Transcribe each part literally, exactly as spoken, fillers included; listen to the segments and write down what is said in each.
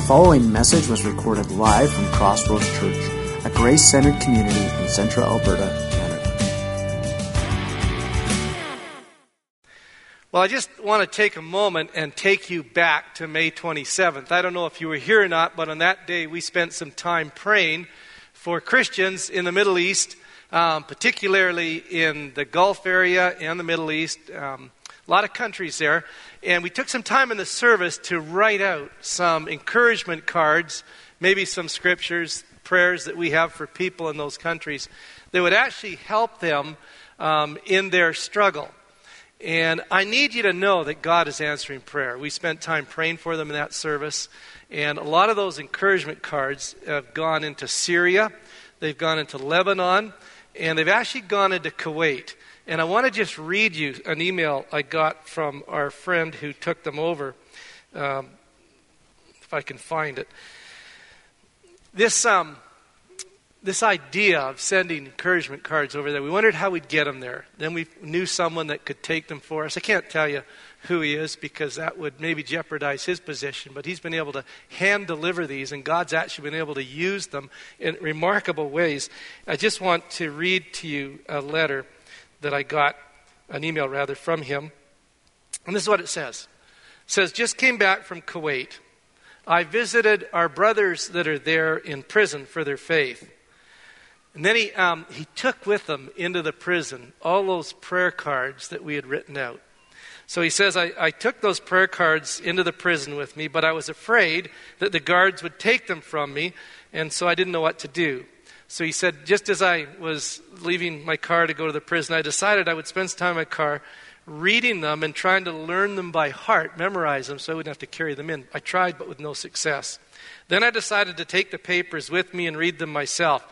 following message was recorded live from Crossroads Church, a grace-centered community in central Alberta, Canada. Well, I just want to take a moment and take you back to May twenty-seventh. I don't know if you were here or not, but on that day we spent some time praying for Christians in the Middle East, um, particularly in the Gulf area and the Middle East. Um, a lot of countries there. And we took some time in the service to write out some encouragement cards, maybe some scriptures, prayers that we have for people in those countries that would actually help them um, in their struggle. And I need you to know that God is answering prayer. We spent time praying for them in that service. And a lot of those encouragement cards have gone into Syria, they've gone into Lebanon, and they've actually gone into Kuwait. And I want to just read you an email I got from our friend who took them over, um, if I can find it. This um, this idea of sending encouragement cards over there, we wondered how we'd get them there. Then we knew someone that could take them for us. I can't tell you who he is because that would maybe jeopardize his position, but he's been able to hand deliver these, and God's actually been able to use them in remarkable ways. I just want to read to you a letter that I got, an email rather, from him. And this is what it says. It says, just came back from Kuwait. I visited our brothers that are there in prison for their faith. And then he um, he took with him into the prison all those prayer cards that we had written out. So he says, I, I took those prayer cards into the prison with me, but I was afraid that the guards would take them from me, and so I didn't know what to do. So he said, just as I was leaving my car to go to the prison, I decided I would spend some time in my car reading them and trying to learn them by heart, memorize them so I wouldn't have to carry them in. I tried, but with no success. Then I decided to take the papers with me and read them myself.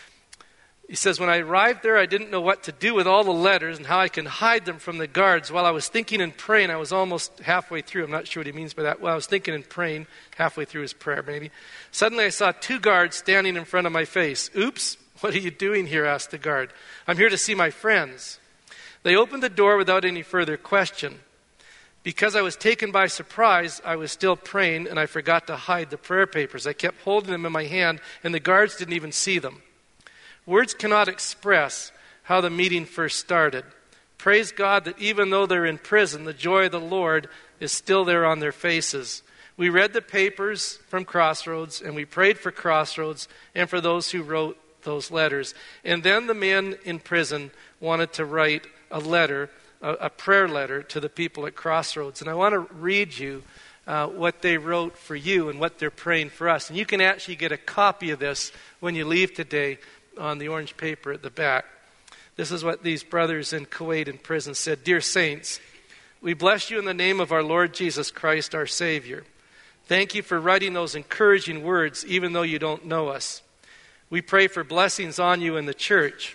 He says, when I arrived there, I didn't know what to do with all the letters and how I can hide them from the guards. While I was thinking and praying, I was almost halfway through. I'm not sure what he means by that. While I was thinking and praying, halfway through his prayer maybe, suddenly I saw two guards standing in front of my face. Oops, what are you doing here? Asked the guard. I'm here to see my friends. They opened the door without any further question. Because I was taken by surprise, I was still praying and I forgot to hide the prayer papers. I kept holding them in my hand and the guards didn't even see them. Words cannot express how the meeting first started. Praise God that even though they're in prison, the joy of the Lord is still there on their faces. We read the papers from Crossroads, and we prayed for Crossroads and for those who wrote those letters. And then the men in prison wanted to write a letter, a, a prayer letter to the people at Crossroads. And I want to read you uh, what they wrote for you and what they're praying for us. And you can actually get a copy of this when you leave today on the orange paper at the back. This is what these brothers in Kuwait in prison said. Dear saints, we bless you in the name of our Lord Jesus Christ, our Savior. Thank you for writing those encouraging words, even though you don't know us. We pray for blessings on you in the church.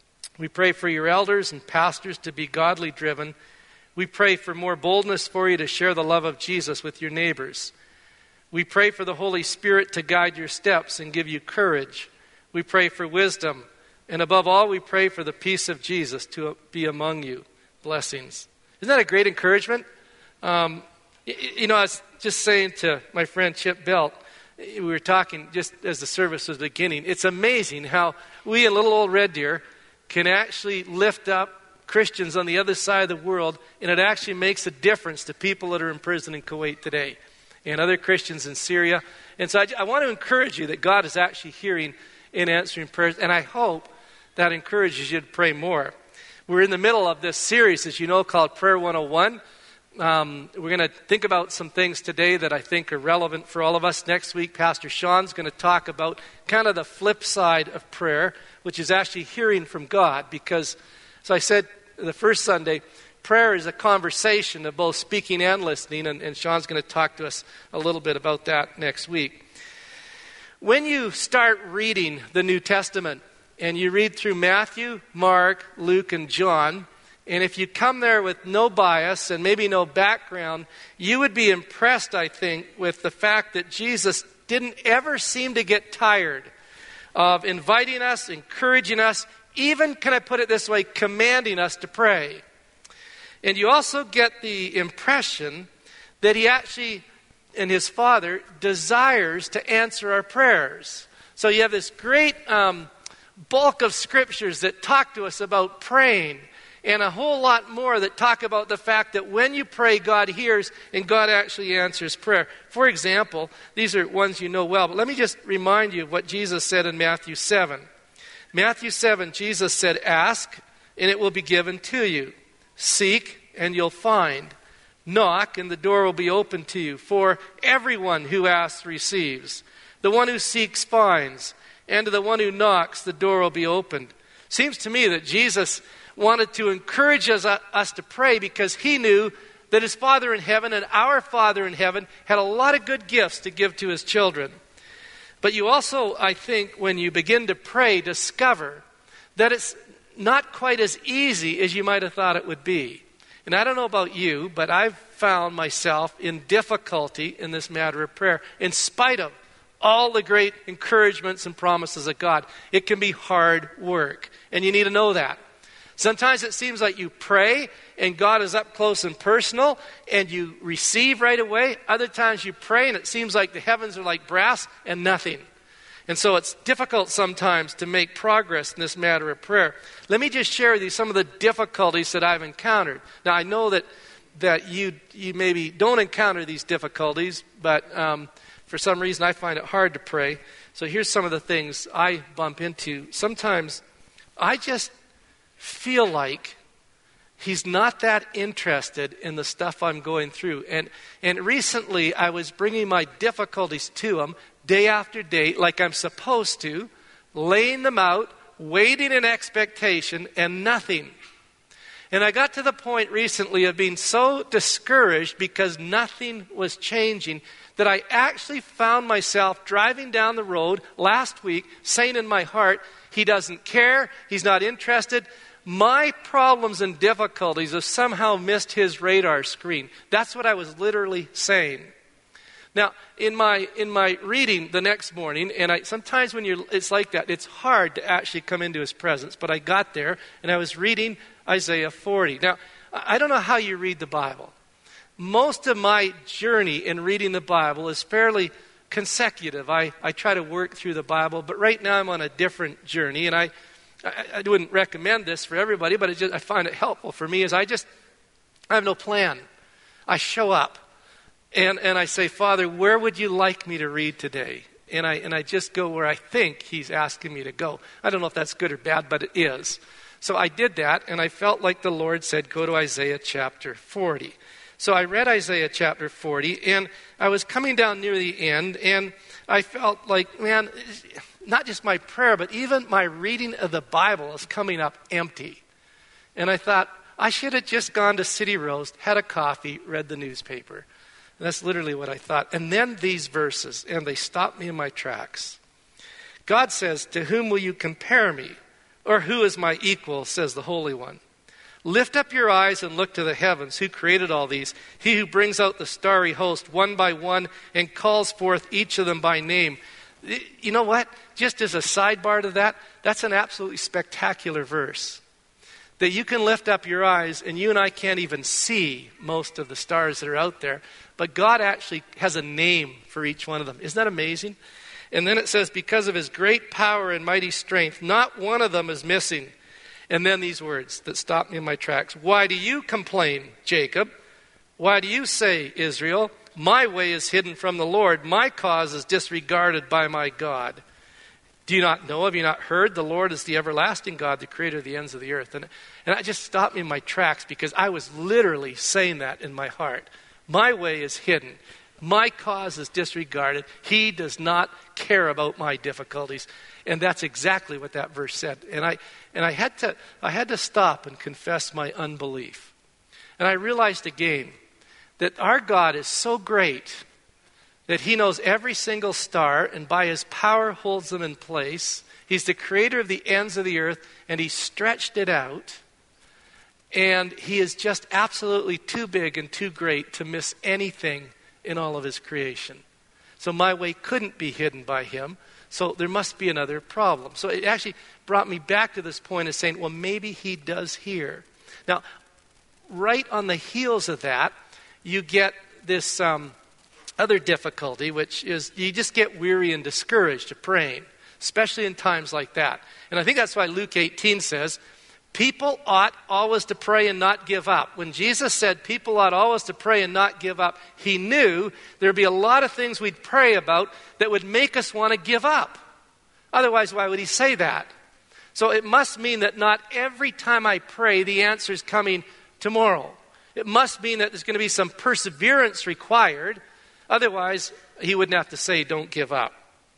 We pray for your elders and pastors to be godly driven. We pray for more boldness for you to share the love of Jesus with your neighbors. We pray for the Holy Spirit to guide your steps and give you courage. We pray for wisdom. And above all, we pray for the peace of Jesus to be among you. Blessings. Isn't that a great encouragement? Um, you know, I was just saying to my friend Chip Belt, we were talking just as the service was beginning, it's amazing how we in little old Red Deer can actually lift up Christians on the other side of the world, and it actually makes a difference to people that are in prison in Kuwait today and other Christians in Syria. And so I, I want to encourage you that God is actually hearing in answering prayers, and I hope that encourages you to pray more. We're in the middle of this series, as you know, called Prayer one oh one. Um, we're going to think about some things today that I think are relevant for all of us. Next week, Pastor Sean's going to talk about kind of the flip side of prayer, which is actually hearing from God, because, as I said the first Sunday, prayer is a conversation of both speaking and listening, and, and Sean's going to talk to us a little bit about that next week. When you start reading the New Testament and you read through Matthew, Mark, Luke, and John, and if you come there with no bias and maybe no background, you would be impressed, I think, with the fact that Jesus didn't ever seem to get tired of inviting us, encouraging us, even, can I put it this way, commanding us to pray. And you also get the impression that he actually and his Father desires to answer our prayers. So you have this great um, bulk of scriptures that talk to us about praying, and a whole lot more that talk about the fact that when you pray, God hears and God actually answers prayer. For example, these are ones you know well, but let me just remind you of what Jesus said in Matthew seven. Matthew seven, Jesus said, "Ask, and it will be given to you. Seek, and you'll find. Knock, and the door will be opened to you. For everyone who asks receives. The one who seeks finds. And to the one who knocks, the door will be opened." Seems to me that Jesus wanted to encourage us, uh, us to pray because he knew that his Father in heaven and our Father in heaven had a lot of good gifts to give to his children. But you also, I think, when you begin to pray, discover that it's not quite as easy as you might have thought it would be. And I don't know about you, but I've found myself in difficulty in this matter of prayer, in spite of all the great encouragements and promises of God. It can be hard work, and you need to know that. Sometimes it seems like you pray and God is up close and personal and you receive right away. Other times you pray and it seems like the heavens are like brass and nothing. And so it's difficult sometimes to make progress in this matter of prayer. Let me just share with you some of the difficulties that I've encountered. Now I know that that you you maybe don't encounter these difficulties, but um, for some reason I find it hard to pray. So here's some of the things I bump into. Sometimes I just feel like he's not that interested in the stuff I'm going through. And and recently I was bringing my difficulties to him day after day like I'm supposed to, laying them out, waiting in expectation, and nothing. And I got to the point recently of being so discouraged because nothing was changing that I actually found myself driving down the road last week saying in my heart, he doesn't care, he's not interested. My problems and difficulties have somehow missed his radar screen. That's what I was literally saying. Now, in my in my reading the next morning, and I sometimes when you're it's like that, it's hard to actually come into his presence. But I got there and I was reading Isaiah forty. Now, I don't know how you read the Bible. Most of my journey in reading the Bible is fairly consecutive. I, I try to work through the Bible, but right now I'm on a different journey, and I I, I wouldn't recommend this for everybody, but it just, I find it helpful for me. Is I just I have no plan. I show up. And and I say, Father, where would you like me to read today? And I and I just go where I think he's asking me to go. I don't know if that's good or bad, but it is. So I did that, and I felt like the Lord said, go to Isaiah chapter forty. So I read Isaiah chapter forty, and I was coming down near the end, and I felt like, man, not just my prayer, but even my reading of the Bible is coming up empty. And I thought, I should have just gone to City Roast, had a coffee, read the newspaper. And that's literally what I thought. And then these verses, and they stopped me in my tracks. God says, to whom will you compare me? Or who is my equal, says the Holy One. Lift up your eyes and look to the heavens. Who created all these? He who brings out the starry host one by one and calls forth each of them by name. You know what? Just as a sidebar to that, that's an absolutely spectacular verse. That you can lift up your eyes, and you and I can't even see most of the stars that are out there. But God actually has a name for each one of them. Isn't that amazing? And then it says, because of his great power and mighty strength, not one of them is missing. And then these words that stop me in my tracks. Why do you complain, Jacob? Why do you say, Israel? My way is hidden from the Lord. My cause is disregarded by my God. Do you not know? Have you not heard? The Lord is the everlasting God, the creator of the ends of the earth. And, and I just stopped me in my tracks because I was literally saying that in my heart. My way is hidden. My cause is disregarded. He does not care about my difficulties. And that's exactly what that verse said. And I and I had to I had to stop and confess my unbelief. And I realized again that our God is so great that he knows every single star and by his power holds them in place. He's the creator of the ends of the earth, and he stretched it out. And he is just absolutely too big and too great to miss anything in all of his creation. So my way couldn't be hidden by him. So there must be another problem. So it actually brought me back to this point of saying, well, maybe he does hear. Now, right on the heels of that, you get this um, other difficulty, which is you just get weary and discouraged of praying, especially in times like that. And I think that's why Luke eighteen says, people ought always to pray and not give up. When Jesus said people ought always to pray and not give up, he knew there'd be a lot of things we'd pray about that would make us want to give up. Otherwise, why would he say that? So it must mean that not every time I pray, the answer is coming tomorrow. It must mean that there's going to be some perseverance required. Otherwise, he wouldn't have to say, don't give up.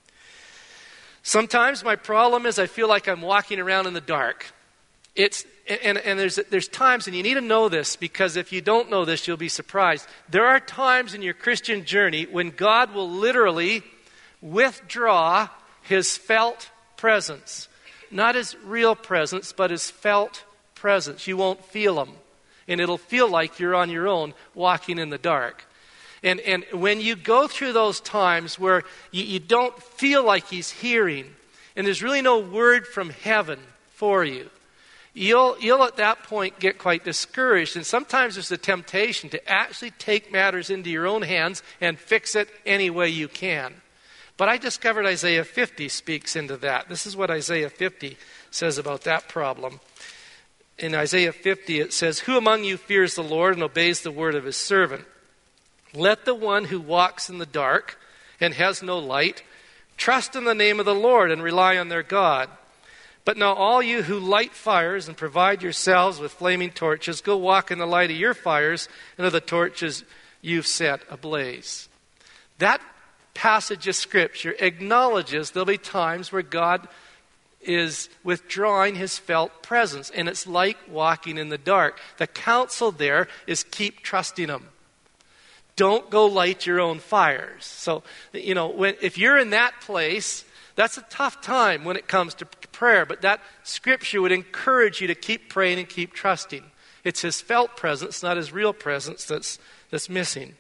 Sometimes my problem is I feel like I'm walking around in the dark. It's and, and there's there's times, and you need to know this, because if you don't know this, you'll be surprised. There are times in your Christian journey when God will literally withdraw his felt presence. Not his real presence, but his felt presence. You won't feel him. And it'll feel like you're on your own walking in the dark. And and when you go through those times where you, you don't feel like he's hearing, and there's really no word from heaven for you, you'll you'll at that point get quite discouraged. And sometimes there's a temptation to actually take matters into your own hands and fix it any way you can. But I discovered Isaiah fifty speaks into that. This is what Isaiah fifty says about that problem. In Isaiah fifty it says, "Who among you fears the Lord and obeys the word of his servant? Let the one who walks in the dark and has no light trust in the name of the Lord and rely on their God. But now all you who light fires and provide yourselves with flaming torches, go walk in the light of your fires and of the torches you've set ablaze." That passage of Scripture acknowledges there'll be times where God is withdrawing his felt presence, and it's like walking in the dark. The counsel there is keep trusting him. Don't go light your own fires. So, you know, when, if you're in that place, that's a tough time when it comes to prayer, but that Scripture would encourage you to keep praying and keep trusting. It's his felt presence, not his real presence, that's that's missing.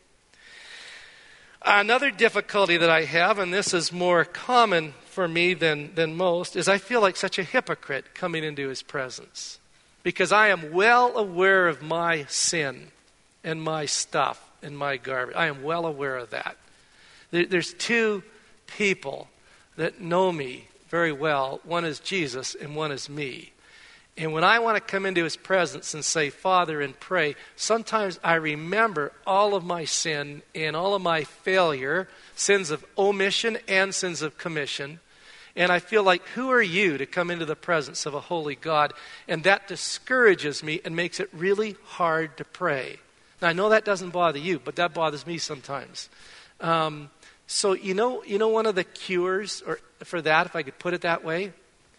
Another difficulty that I have, and this is more common for me than, than most, is I feel like such a hypocrite coming into his presence. Because I am well aware of my sin and my stuff and my garbage. I am well aware of that. There, there's two people that know me very well. One is Jesus and one is me. And when I want to come into his presence and say, Father, and pray, sometimes I remember all of my sin and all of my failure, sins of omission and sins of commission. And I feel like, who are you to come into the presence of a holy God? And that discourages me and makes it really hard to pray. Now, I know that doesn't bother you, but that bothers me sometimes. Um, so, you know, you know one of the cures or for that, if I could put it that way,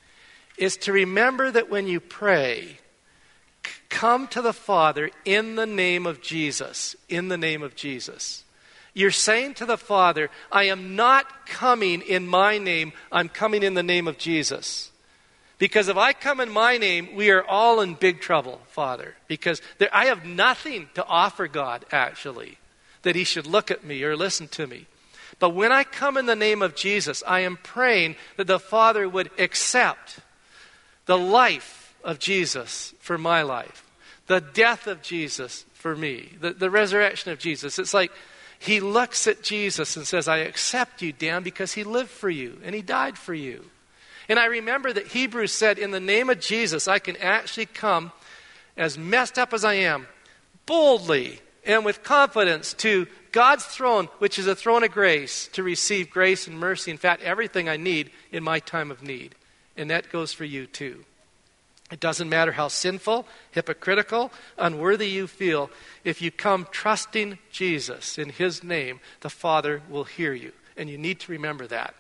is to remember that when you pray, c- come to the Father in the name of Jesus. In the name of Jesus. You're saying to the Father, I am not coming in my name, I'm coming in the name of Jesus. Because if I come in my name, we are all in big trouble, Father. Because there, I have nothing to offer God, actually, that he should look at me or listen to me. But when I come in the name of Jesus, I am praying that the Father would accept the life of Jesus for my life, the death of Jesus for me, the, the resurrection of Jesus. It's like he looks at Jesus and says, I accept you, Dan, because he lived for you and he died for you. And I remember that Hebrews said, in the name of Jesus, I can actually come as messed up as I am, boldly and with confidence to God's throne, which is a throne of grace, to receive grace and mercy. In fact, everything I need in my time of need. And that goes for you too. It doesn't matter how sinful, hypocritical, unworthy you feel. If you come trusting Jesus in his name, the Father will hear you. And you need to remember that.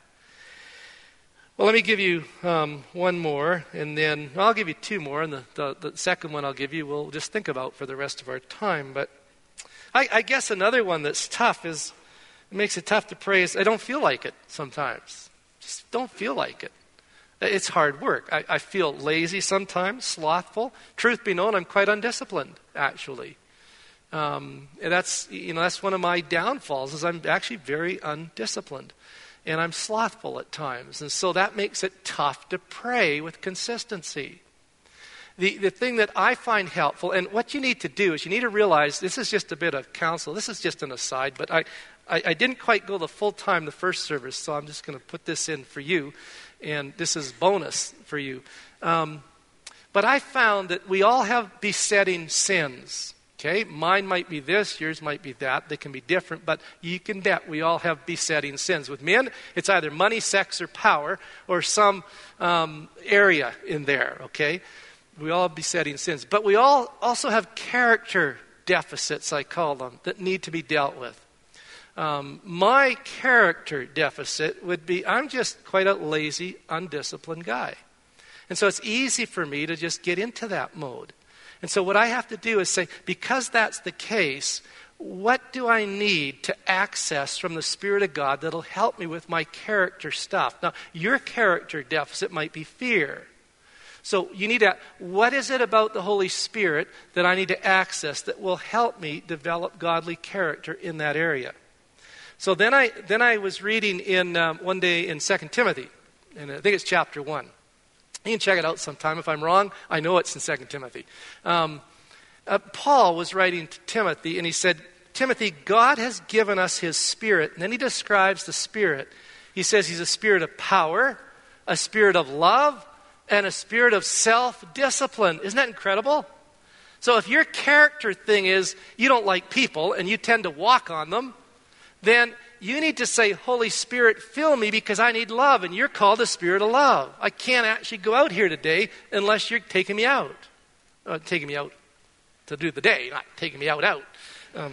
Well, let me give you um, one more, and then well, I'll give you two more. And the, the, the second one I'll give you we'll just think about for the rest of our time. But I, I guess another one that's tough is, it makes it tough to pray is I don't feel like it sometimes. Just don't feel like it. It's hard work. I, I feel lazy sometimes, slothful. Truth be known, I'm quite undisciplined, actually. Um, and that's, you know, that's one of my downfalls is I'm actually very undisciplined. And I'm slothful at times. And so that makes it tough to pray with consistency. The, the thing that I find helpful, and what you need to do is you need to realize, this is just a bit of counsel. This is just an aside, but I, I, I didn't quite go the full time the first service, so I'm just going to put this in for you, and this is bonus for you. Um, but I found that we all have besetting sins. Okay, mine might be this, yours might be that. They can be different, but you can bet we all have besetting sins. With men, it's either money, sex, or power, or some um, area in there, okay? We all have besetting sins. But we all also have character deficits, I call them, that need to be dealt with. Um, my character deficit would be I'm just quite a lazy, undisciplined guy. And so it's easy for me to just get into that mode. And so what I have to do is say, because that's the case, what do I need to access from the Spirit of God that'll help me with my character stuff? Now, your character deficit might be fear. So you need to, what is it about the Holy Spirit that I need to access that will help me develop godly character in that area? So then I then I was reading in um, one day in Second Timothy, and I think it's chapter one. You can check it out sometime. If I'm wrong, I know it's in Second Timothy. Um, uh, Paul was writing to Timothy, and he said, Timothy, God has given us his Spirit. And then he describes the Spirit. He says he's a spirit of power, a spirit of love, and a spirit of self-discipline. Isn't that incredible? So if your character thing is you don't like people and you tend to walk on them, then you need to say, Holy Spirit, fill me because I need love. And you're called the spirit of love. I can't actually go out here today unless you're taking me out. Uh, taking me out to do the day, not taking me out, out. Um,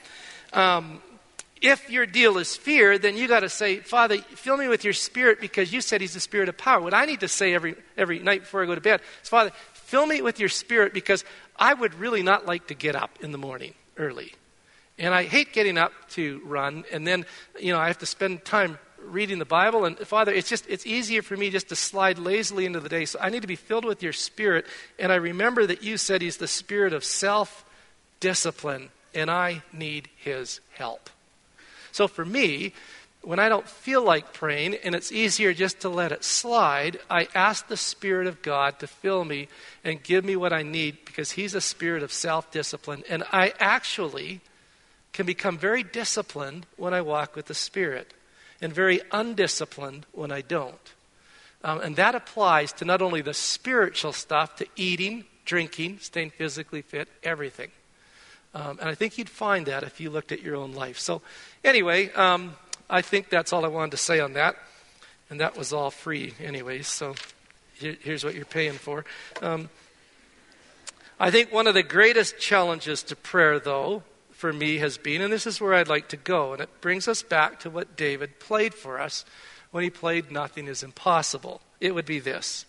um, if your deal is fear, then you got to say, Father, fill me with your Spirit because you said he's the spirit of power. What I need to say every every night before I go to bed is, Father, fill me with your Spirit because I would really not like to get up in the morning early. And I hate getting up to run, and then, you know, I have to spend time reading the Bible. And Father, it's just, it's easier for me just to slide lazily into the day. So I need to be filled with your Spirit. And I remember that you said he's the spirit of self-discipline, and I need his help. So for me, when I don't feel like praying, and it's easier just to let it slide, I ask the Spirit of God to fill me and give me what I need because he's a spirit of self-discipline. And I actually can become very disciplined when I walk with the Spirit and very undisciplined when I don't. Um, and that applies to not only the spiritual stuff, to eating, drinking, staying physically fit, everything. Um, and I think you'd find that if you looked at your own life. So anyway, um, I think that's all I wanted to say on that. And that was all free anyways, so here, here's what you're paying for. Um, I think one of the greatest challenges to prayer, though, for me has been, and this is where I'd like to go, and it brings us back to what David played for us when he played Nothing is Impossible. It would be this.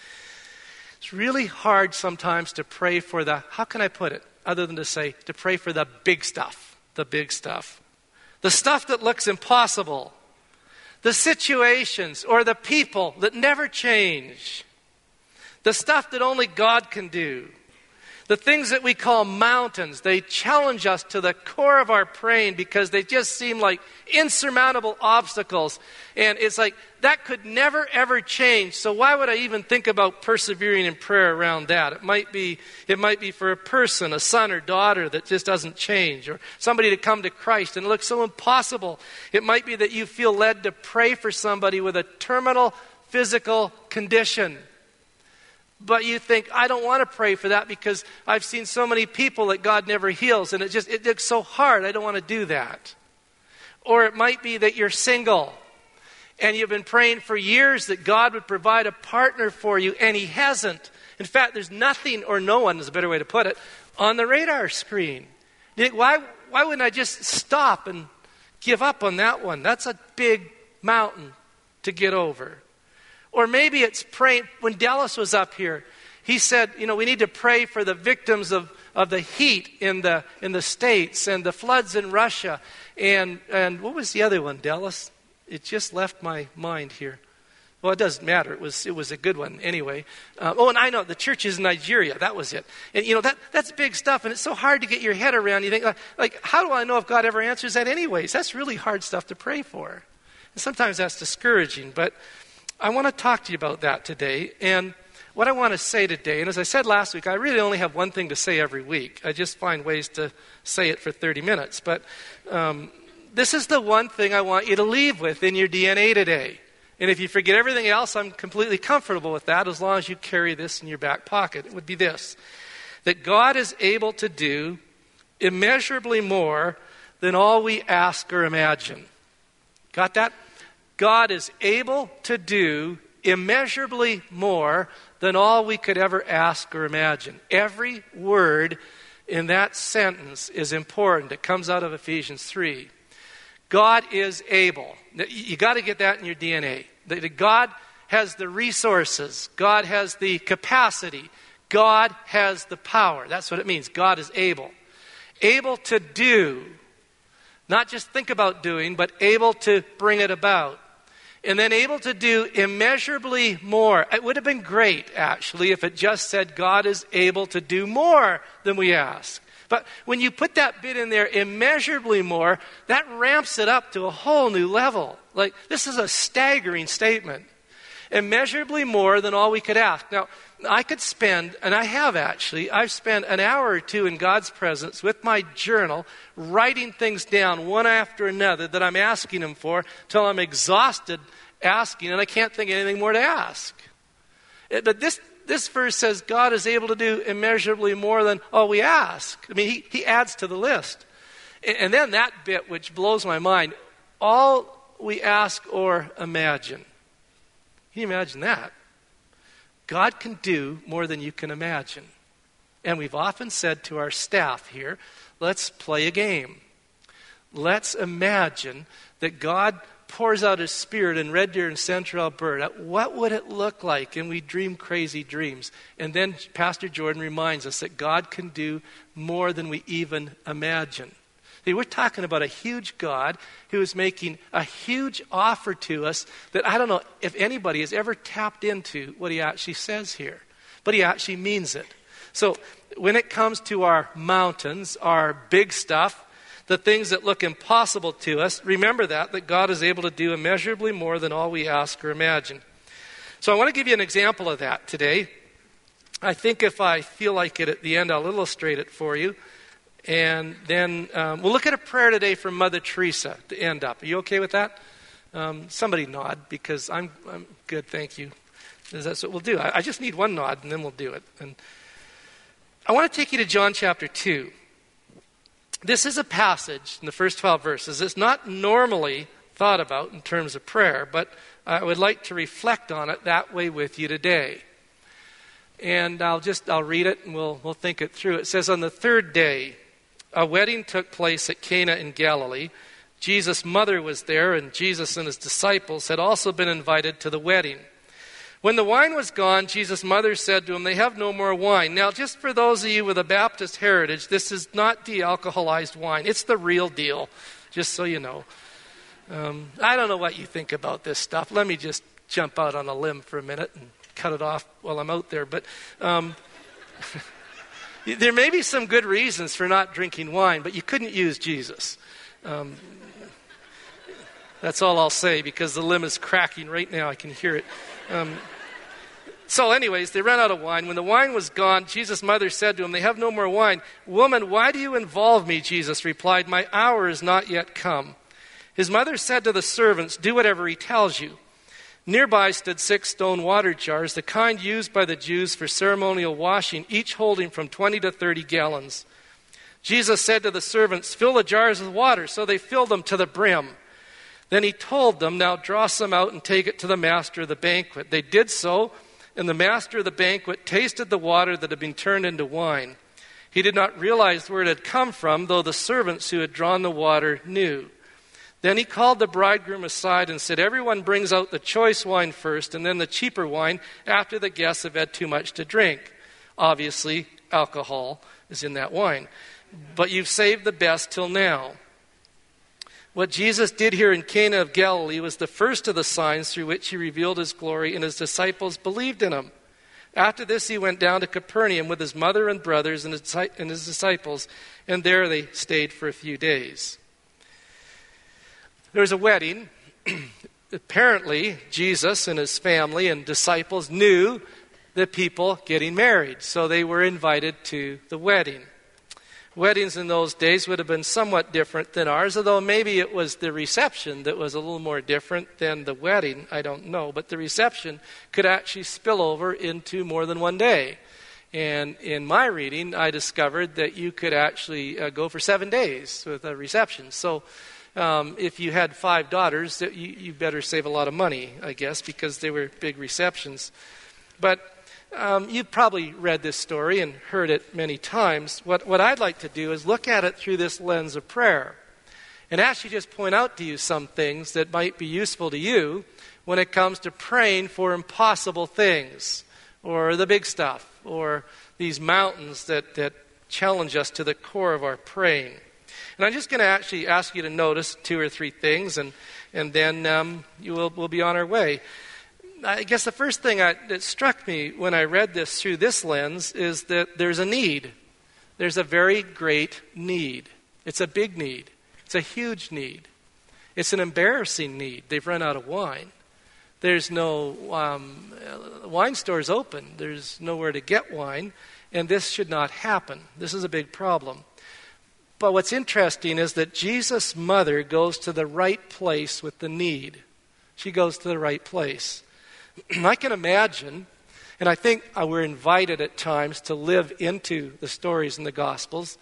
It's really hard sometimes to pray for the, how can I put it, other than to say, to pray for the big stuff, the big stuff. The stuff that looks impossible. The situations or the people that never change. The stuff that only God can do. The things that we call mountains, they challenge us to the core of our praying because they just seem like insurmountable obstacles. And it's like, that could never, ever change. So why would I even think about persevering in prayer around that? It might be, it might be for a person, a son or daughter that just doesn't change, or somebody to come to Christ, and it looks so impossible. It might be that you feel led to pray for somebody with a terminal physical condition. But you think, I don't want to pray for that because I've seen so many people that God never heals, and it just it looks so hard. I don't want to do that. Or it might be that you're single and you've been praying for years that God would provide a partner for you, and he hasn't. In fact, there's nothing, or no one is a better way to put it, on the radar screen. You think, why, why wouldn't I just stop and give up on that one? That's a big mountain to get over. Or maybe it's praying, when Dallas was up here, he said, you know, we need to pray for the victims of, of the heat in the in the States and the floods in Russia. And and what was the other one, Dallas? It just left my mind here. Well, it doesn't matter. It was it was a good one anyway. Uh, oh, and I know, the churches in Nigeria, that was it. And, you know, that that's big stuff, and it's so hard to get your head around. You think, like, like, how do I know if God ever answers that anyways? That's really hard stuff to pray for. And sometimes that's discouraging, but I want to talk to you about that today. And what I want to say today, and as I said last week, I really only have one thing to say every week. I just find ways to say it for thirty minutes. But um, this is the one thing I want you to leave with in your D N A today. And if you forget everything else, I'm completely comfortable with that as long as you carry this in your back pocket. It would be this, that God is able to do immeasurably more than all we ask or imagine. Got that? God is able to do immeasurably more than all we could ever ask or imagine. Every word in that sentence is important. It comes out of Ephesians three. God is able. You got to get that in your D N A. That God has the resources. God has the capacity. God has the power. That's what it means. God is able. Able to do. Not just think about doing, but able to bring it about. And then able to do immeasurably more. It would have been great, actually, if it just said God is able to do more than we ask. But when you put that bit in there, immeasurably more, that ramps it up to a whole new level. Like, this is a staggering statement. Immeasurably more than all we could ask. Now, I could spend, and I have actually, I've spent an hour or two in God's presence with my journal, writing things down one after another that I'm asking Him for, till I'm exhausted asking, and I can't think of anything more to ask. It, but this this verse says God is able to do immeasurably more than all we ask. I mean, He, he adds to the list. And, and then that bit, which blows my mind, all we ask or imagine. Can you imagine that? God can do more than you can imagine. And we've often said to our staff here, let's play a game. Let's imagine that God pours out His Spirit in Red Deer and Central Alberta. What would it look like? And we dream crazy dreams. And then Pastor Jordan reminds us that God can do more than we even imagine. See, we're talking about a huge God who is making a huge offer to us that I don't know if anybody has ever tapped into what He actually says here. But He actually means it. So when it comes to our mountains, our big stuff, the things that look impossible to us, remember that, that God is able to do immeasurably more than all we ask or imagine. So I want to give you an example of that today. I think if I feel like it at the end, I'll illustrate it for you. And then um, we'll look at a prayer today from Mother Teresa to end up. Are you okay with that? Um, somebody nod, because I'm, I'm good, thank you. That's what we'll do. I, I just need one nod, and then we'll do it. And I want to take you to John chapter two. This is a passage in the first twelve verses. It's not normally thought about in terms of prayer, but I would like to reflect on it that way with you today. And I'll just, I'll read it and we'll, we'll think it through. It says, on the third day, a wedding took place at Cana in Galilee. Jesus' mother was there, and Jesus and His disciples had also been invited to the wedding. When the wine was gone, Jesus' mother said to Him, they have no more wine. Now, just for those of you with a Baptist heritage, this is not de-alcoholized wine. It's the real deal, just so you know. Um, I don't know what you think about this stuff. Let me just jump out on a limb for a minute and cut it off while I'm out there. But um, there may be some good reasons for not drinking wine, but you couldn't use Jesus. Um, that's all I'll say, because the limb is cracking right now. I can hear it. Um, so anyways, they ran out of wine. When the wine was gone, Jesus' mother said to Him, they have no more wine. Woman, why do you involve me? Jesus replied, my hour is not yet come. His mother said to the servants, do whatever He tells you. Nearby stood six stone water jars, the kind used by the Jews for ceremonial washing, each holding from twenty to thirty gallons. Jesus said to the servants, fill the jars with water. So they filled them to the brim. Then He told them, now draw some out and take it to the master of the banquet. They did so, and the master of the banquet tasted the water that had been turned into wine. He did not realize where it had come from, though the servants who had drawn the water knew. Then He called the bridegroom aside and said, everyone brings out the choice wine first, and then the cheaper wine after the guests have had too much to drink. Obviously, alcohol is in that wine. But you've saved the best till now. What Jesus did here in Cana of Galilee was the first of the signs through which He revealed His glory, and His disciples believed in Him. After this, He went down to Capernaum with His mother and brothers and His disciples, and there they stayed for a few days. There was a wedding. Apparently, Jesus and His family and disciples knew the people getting married, so they were invited to the wedding. Weddings in those days would have been somewhat different than ours, although maybe it was the reception that was a little more different than the wedding. I don't know. But the reception could actually spill over into more than one day. And in my reading, I discovered that you could actually uh, go for seven days with a reception. So um, if you had five daughters, that you, you better save a lot of money, I guess, because they were big receptions. But Um, you've probably read this story and heard it many times. What, what I'd like to do is look at it through this lens of prayer and actually just point out to you some things that might be useful to you when it comes to praying for impossible things or the big stuff or these mountains that, that challenge us to the core of our praying. And I'm just going to actually ask you to notice two or three things, and, and then um, you will, we'll be on our way. I guess the first thing I, that struck me when I read this through this lens is that there's a need. There's a very great need. It's a big need. It's a huge need. It's an embarrassing need. They've run out of wine. There's no um, wine stores open. There's nowhere to get wine, and this should not happen. This is a big problem. But what's interesting is that Jesus' mother goes to the right place with the need. She goes to the right place. I can imagine, and I think we're invited at times to live into the stories in the Gospels.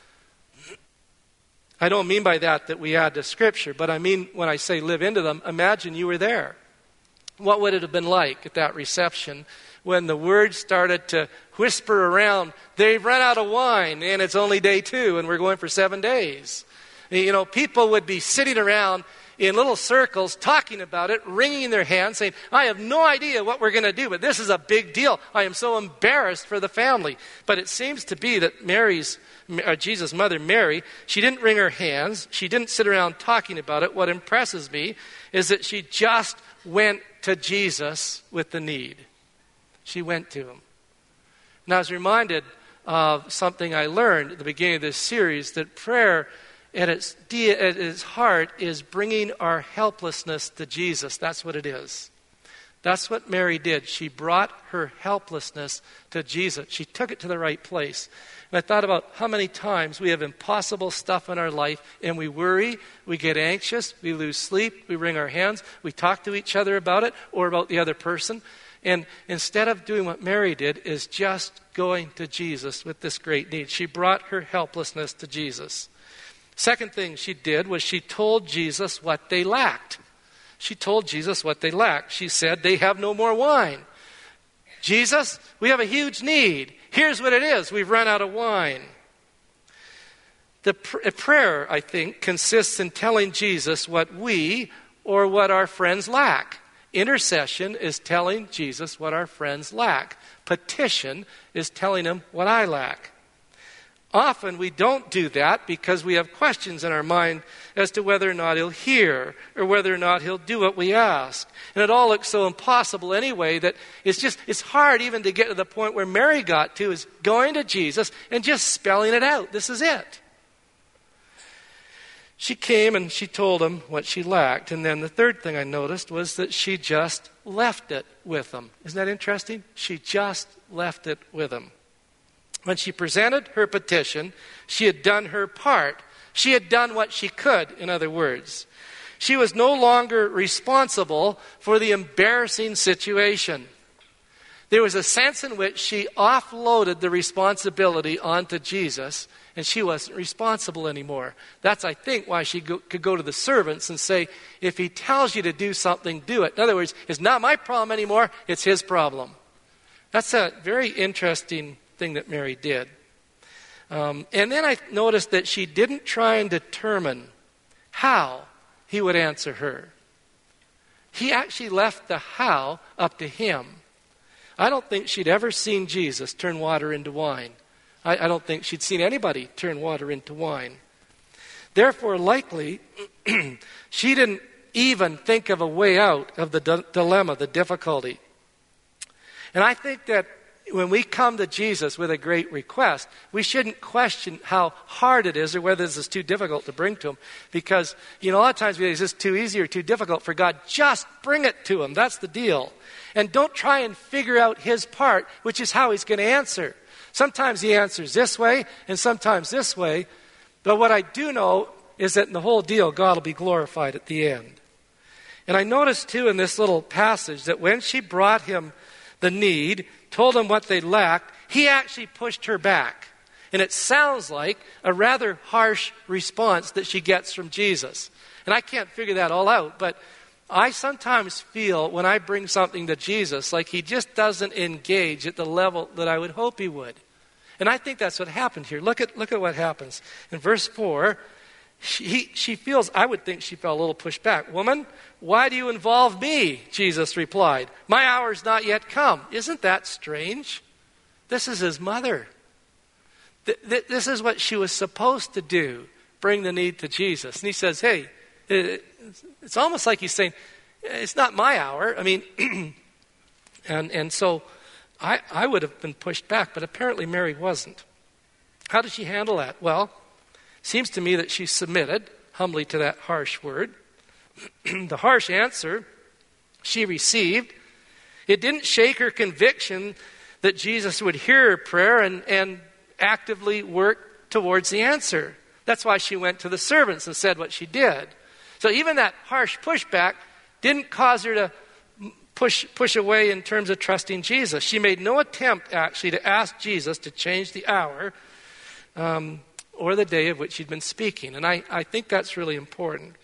I don't mean by that that we add to Scripture, but I mean when I say live into them, imagine you were there. What would it have been like at that reception when the word started to whisper around, they've run out of wine and it's only day two and we're going for seven days? You know, people would be sitting around in little circles talking about it, wringing their hands, saying, I have no idea what we're going to do, but this is a big deal. I am so embarrassed for the family. But it seems to be that Mary's, uh, Jesus' mother, Mary, she didn't wring her hands. She didn't sit around talking about it. What impresses me is that she just went to Jesus with the need. She went to him. And I was reminded of something I learned at the beginning of this series, that prayer at its, at its heart is bringing our helplessness to Jesus. That's what it is. That's what Mary did. She brought her helplessness to Jesus. She took it to the right place. And I thought about how many times we have impossible stuff in our life and we worry, we get anxious, we lose sleep, we wring our hands, we talk to each other about it or about the other person. And instead of doing what Mary did, is just going to Jesus with this great need. She brought her helplessness to Jesus. Second thing she did was she told Jesus what they lacked. She told Jesus what they lacked. She said, they have no more wine. Jesus, we have a huge need. Here's what it is. We've run out of wine. The pr- prayer, I think, consists in telling Jesus what we or what our friends lack. Intercession is telling Jesus what our friends lack. Petition is telling him what I lack. Often we don't do that because we have questions in our mind as to whether or not he'll hear or whether or not he'll do what we ask. And it all looks so impossible anyway that it's just, it's hard even to get to the point where Mary got to, is going to Jesus and just spelling it out. This is it. She came and she told him what she lacked. And then the third thing I noticed was that she just left it with him. Isn't that interesting? She just left it with him. When she presented her petition, she had done her part. She had done what she could, in other words. She was no longer responsible for the embarrassing situation. There was a sense in which she offloaded the responsibility onto Jesus, and she wasn't responsible anymore. That's, I think, why she go, could go to the servants and say, if he tells you to do something, do it. In other words, it's not my problem anymore, it's his problem. That's a very interesting thing that Mary did. Um, and then I noticed that she didn't try and determine how he would answer her. He actually left the how up to him. I don't think she'd ever seen Jesus turn water into wine. I, I don't think she'd seen anybody turn water into wine. Therefore, likely, she didn't even think of a way out of the d- dilemma, the difficulty. And I think that when we come to Jesus with a great request, we shouldn't question how hard it is or whether this is too difficult to bring to him. Because, you know, a lot of times we think, is this too easy or too difficult for God? Just bring it to him. That's the deal. And don't try and figure out his part, which is how he's going to answer. Sometimes he answers this way and sometimes this way. But what I do know is that in the whole deal, God will be glorified at the end. And I noticed too in this little passage that when she brought him the need, told him what they lacked, he actually pushed her back. And it sounds like a rather harsh response that she gets from Jesus. And I can't figure that all out, but I sometimes feel when I bring something to Jesus like he just doesn't engage at the level that I would hope he would. And I think that's what happened here. Look at look at what happens. In verse four, she, he, she feels, I would think she felt a little pushed back. Woman, why do you involve me? Jesus replied. My hour's not yet come. Isn't that strange? This is his mother. Th- th- this is what she was supposed to do, bring the need to Jesus. And he says, hey, it, it's almost like he's saying, it's not my hour. I mean, and and so I, I would have been pushed back, but apparently Mary wasn't. How did she handle that? Well, seems to me that she submitted humbly to that harsh word. The harsh answer she received, it didn't shake her conviction that Jesus would hear her prayer and, and actively work towards the answer. That's why she went to the servants and said what she did. So even that harsh pushback didn't cause her to push push away in terms of trusting Jesus. She made no attempt actually to ask Jesus to change the hour um, or the day of which she'd been speaking. And I, I think that's really important.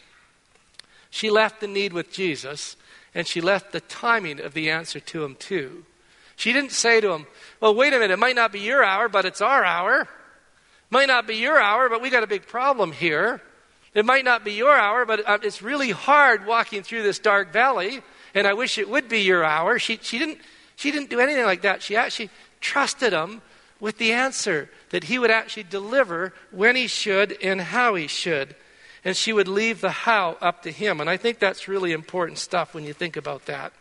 She left the need with Jesus, and she left the timing of the answer to him too. She didn't say to him, well, wait a minute, it might not be your hour, but it's our hour. Might not be your hour, but we got a big problem here. It might not be your hour, but it's really hard walking through this dark valley, and I wish it would be your hour. She, she, didn't, she didn't do anything like that. She actually trusted him with the answer, that he would actually deliver when he should and how he should. And she would leave the how up to him. And I think that's really important stuff when you think about that.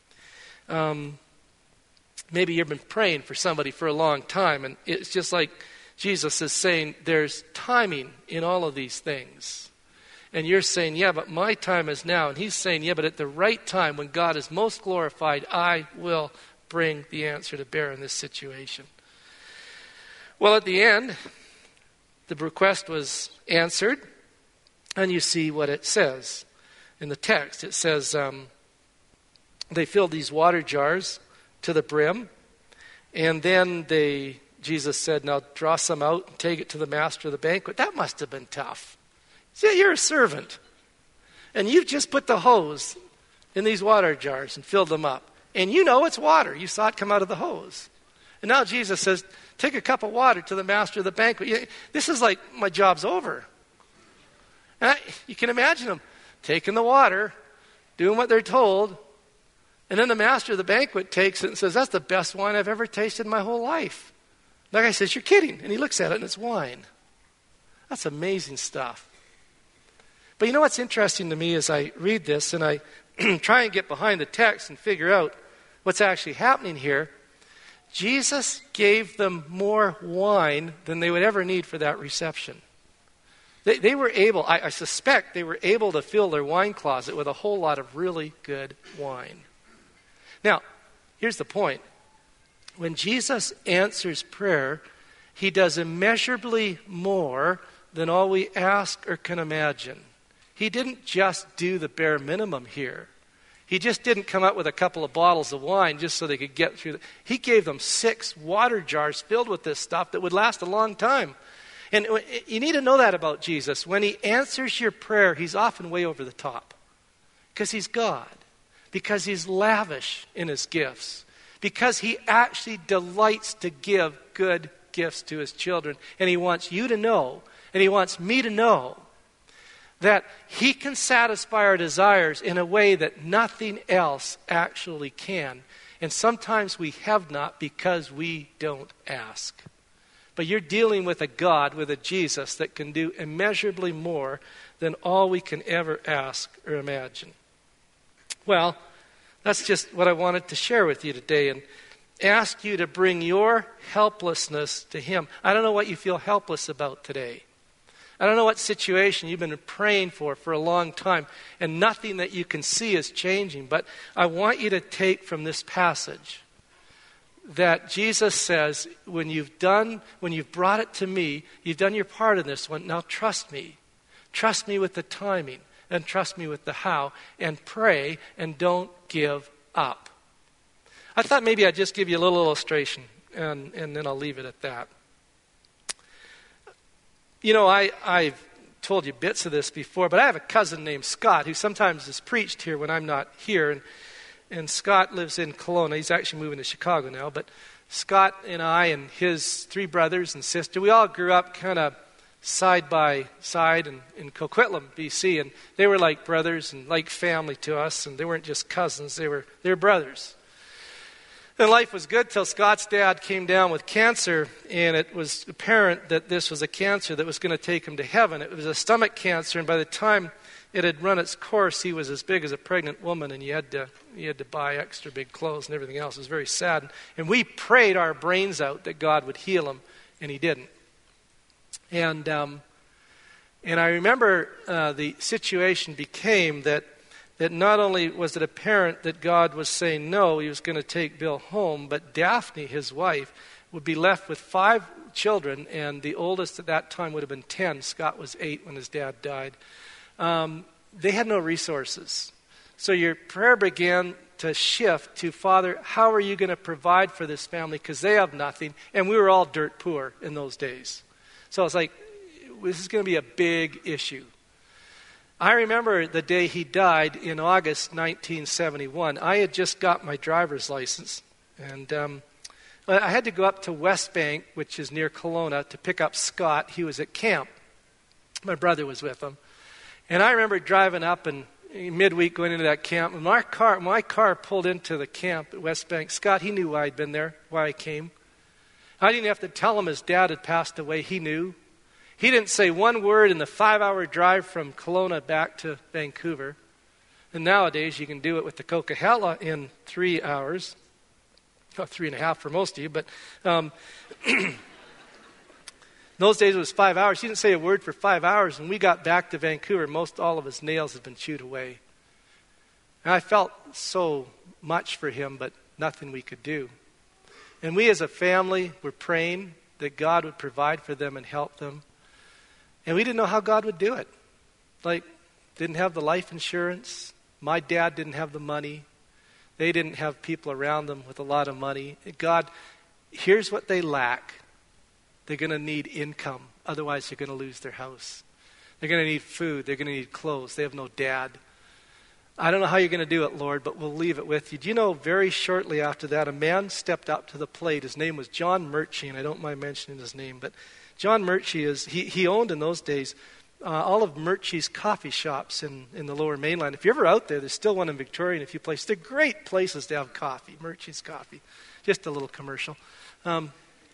Um, maybe you've been praying for somebody for a long time, and it's just like Jesus is saying there's timing in all of these things. And you're saying, yeah, but my time is now. And he's saying, yeah, but at the right time, when God is most glorified, I will bring the answer to bear in this situation. Well, at the end, the request was answered. And you see what it says in the text. It says um, they filled these water jars to the brim. And then they, Jesus said, now draw some out and take it to the master of the banquet. That must have been tough. See, you're a servant. And you've just put the hose in these water jars and filled them up. And you know it's water. You saw it come out of the hose. And now Jesus says, take a cup of water to the master of the banquet. This is like, my job's over. And I, you can imagine them taking the water, doing what they're told, and then the master of the banquet takes it and says, that's the best wine I've ever tasted in my whole life. The guy says, you're kidding. And he looks at it and it's wine. That's amazing stuff. But you know what's interesting to me as I read this and I try and get behind the text and figure out what's actually happening here. Jesus gave them more wine than they would ever need for that reception. They, they were able, I, I suspect they were able to fill their wine closet with a whole lot of really good wine. Now, here's the point. When Jesus answers prayer, he does immeasurably more than all we ask or can imagine. He didn't just do the bare minimum here. He just didn't come up with a couple of bottles of wine just so they could get through. The, he gave them six water jars filled with this stuff that would last a long time. And you need to know that about Jesus. When he answers your prayer, he's often way over the top. Because he's God. Because he's lavish in his gifts. Because he actually delights to give good gifts to his children. And he wants you to know, and he wants me to know, that he can satisfy our desires in a way that nothing else actually can. And sometimes we have not because we don't ask. But you're dealing with a God, with a Jesus that can do immeasurably more than all we can ever ask or imagine. Well, that's just what I wanted to share with you today and ask you to bring your helplessness to him. I don't know what you feel helpless about today. I don't know what situation you've been praying for for a long time and nothing that you can see is changing. But I want you to take from this passage that Jesus says, when you've done, when you've brought it to me, you've done your part in this one, now trust me. Trust me with the timing, and trust me with the how, and pray, and don't give up. I thought maybe I'd just give you a little illustration, and, and then I'll leave it at that. You know, I, I've told you bits of this before, but I have a cousin named Scott who sometimes has preached here when I'm not here, and And Scott lives in Kelowna. He's actually moving to Chicago now. But Scott and I and his three brothers and sister, we all grew up kind of side by side in, in Coquitlam, B C. And they were like brothers and like family to us. And they weren't just cousins. They were, they were brothers. And life was good till Scott's dad came down with cancer. And it was apparent that this was a cancer that was going to take him to heaven. It was a stomach cancer. And by the time it had run its course, he was as big as a pregnant woman, and you had to you had to buy extra big clothes and everything else. It was very sad. And we prayed our brains out that God would heal him, and he didn't. And um, and I remember uh, the situation became that that not only was it apparent that God was saying no, he was going to take Bill home, but Daphne, his wife, would be left with five children, and the oldest at that time would have been ten. Scott was eight when his dad died. Um, they had no resources. So your prayer began to shift to, Father, how are you going to provide for this family? Because they have nothing. And we were all dirt poor in those days. So it's like, this is going to be a big issue. I remember the day he died in August nineteen seventy-one. I had just got my driver's license. And um, I had to go up to West Bank, which is near Kelowna, to pick up Scott. He was at camp. My brother was with him. And I remember driving up and midweek going into that camp. And my car, my car pulled into the camp at West Bank. Scott, he knew why I'd been there, why I came. I didn't have to tell him his dad had passed away. He knew. He didn't say one word in the five-hour drive from Kelowna back to Vancouver. And nowadays you can do it with the Coquihalla in three hours. Well, three and a half for most of you, but... Um, In those days, it was five hours. He didn't say a word for five hours. When we got back to Vancouver, most all of his nails had been chewed away. And I felt so much for him, but nothing we could do. And we as a family were praying that God would provide for them and help them. And we didn't know how God would do it. Like, didn't have the life insurance. My dad didn't have the money. They didn't have people around them with a lot of money. God, here's what they lack. They're going to need income. Otherwise, they're going to lose their house. They're going to need food. They're going to need clothes. They have no dad. I don't know how you're going to do it, Lord, but we'll leave it with you. Do you know, very shortly after that, a man stepped up to the plate. His name was John Murchie, and I don't mind mentioning his name. But John Murchie, is he, he owned in those days uh, all of Murchie's coffee shops in, in the Lower Mainland. If you're ever out there, there's still one in Victoria and a few places. They're great places to have coffee, Murchie's Coffee. Just a little commercial. Um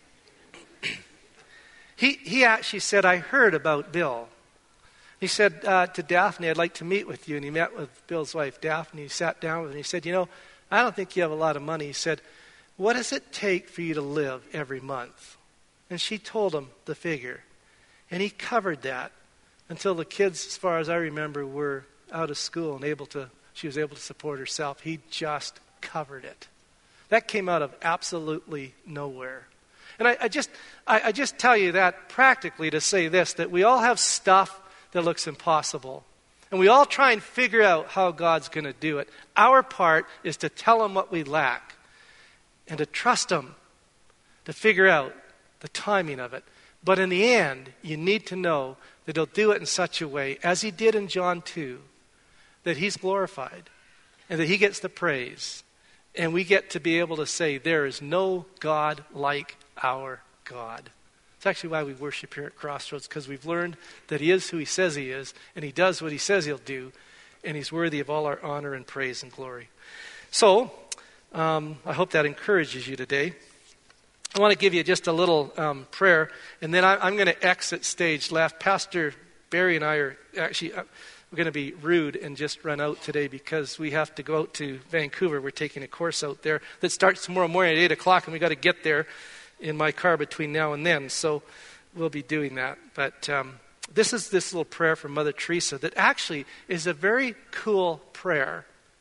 He he actually said, I heard about Bill. He said uh, to Daphne, I'd like to meet with you. And he met with Bill's wife, Daphne. He sat down with her and he said, you know, I don't think you have a lot of money. He said, what does it take for you to live every month? And she told him the figure. And he covered that until the kids, as far as I remember, were out of school and able to, she was able to support herself. He just covered it. That came out of absolutely nowhere. And I, I just I, I just tell you that practically to say this, that we all have stuff that looks impossible. And we all try and figure out how God's going to do it. Our part is to tell him what we lack and to trust him to figure out the timing of it. But in the end, you need to know that he'll do it in such a way, as he did in John two, that he's glorified and that he gets the praise. And we get to be able to say, there is no God like our God. It's actually why we worship here at Crossroads, because we've learned that he is who he says he is, and he does what he says he'll do, and he's worthy of all our honor and praise and glory. So, um, I hope that encourages you today. I want to give you just a little um, prayer, and then I, I'm going to exit stage left. Pastor Barry and I are actually... Uh, We're going to be rude and just run out today because we have to go out to Vancouver. We're taking a course out there that starts tomorrow morning at eight o'clock, and we got to get there in my car between now and then. So we'll be doing that. But um, this is this little prayer from Mother Teresa that actually is a very cool prayer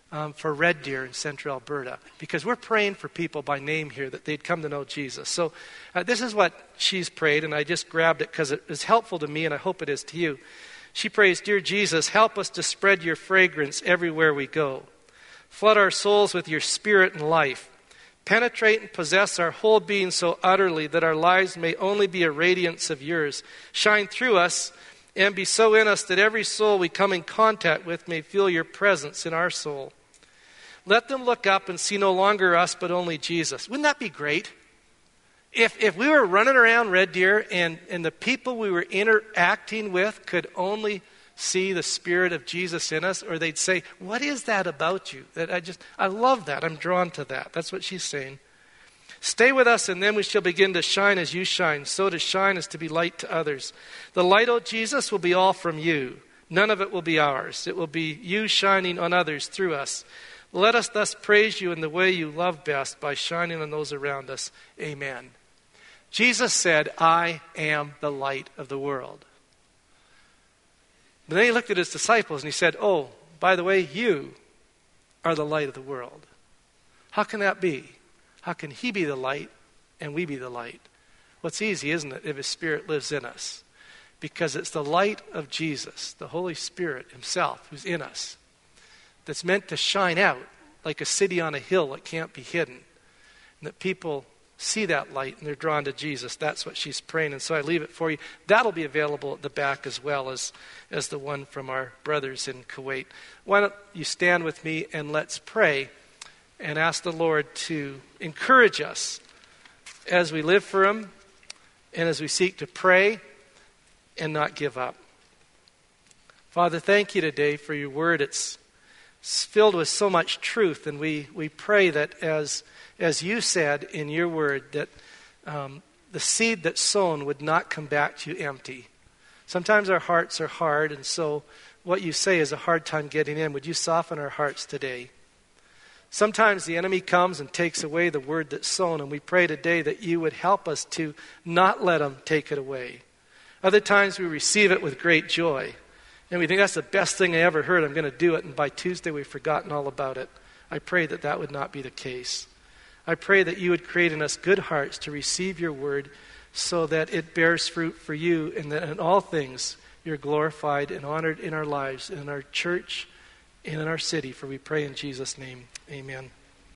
um, for Red Deer in central Alberta, because we're praying for people by name here that they'd come to know Jesus. So uh, this is what she's prayed, and I just grabbed it because it is helpful to me, and I hope it is to you. She prays, "Dear Jesus, help us to spread your fragrance everywhere we go. Flood our souls with your spirit and life. Penetrate and possess our whole being so utterly that our lives may only be a radiance of yours. Shine through us and be so in us that every soul we come in contact with may feel your presence in our soul. Let them look up and see no longer us but only Jesus." Wouldn't that be great? If if we were running around Red Deer and, and the people we were interacting with could only see the Spirit of Jesus in us, or they'd say, "What is that about you?" That I just, I love that. I'm drawn to that. That's what she's saying. "Stay with us, and then we shall begin to shine as you shine. So to shine is to be light to others. The light, O Jesus, will be all from you. None of it will be ours. It will be you shining on others through us. Let us thus praise you in the way you love best, by shining on those around us. Amen." Jesus said, "I am the light of the world." But then he looked at his disciples and he said, "Oh, by the way, you are the light of the world." How can that be? How can he be the light and we be the light? Well, it's easy, isn't it, if his Spirit lives in us? Because it's the light of Jesus, the Holy Spirit himself, who's in us, that's meant to shine out like a city on a hill that can't be hidden. And that people see that light and they're drawn to Jesus. That's what she's praying. And so I leave it for you. That'll be available at the back as well as, as the one from our brothers in Kuwait. Why don't you stand with me and let's pray and ask the Lord to encourage us as we live for him and as we seek to pray and not give up. Father, thank you today for your word. It's filled with so much truth, and we, we pray that as as you said in your word, that um, the seed that's sown would not come back to you empty. Sometimes our hearts are hard, and so what you say is a hard time getting in. Would you soften our hearts today? Sometimes the enemy comes and takes away the word that's sown, and we pray today that you would help us to not let him take it away. Other times we receive it with great joy, and we think that's the best thing I ever heard. I'm going to do it, and by Tuesday we've forgotten all about it. I pray that that would not be the case. I pray that you would create in us good hearts to receive your word so that it bears fruit for you, and that in all things you're glorified and honored in our lives, in our church, and in our city. For we pray in Jesus' name. Amen.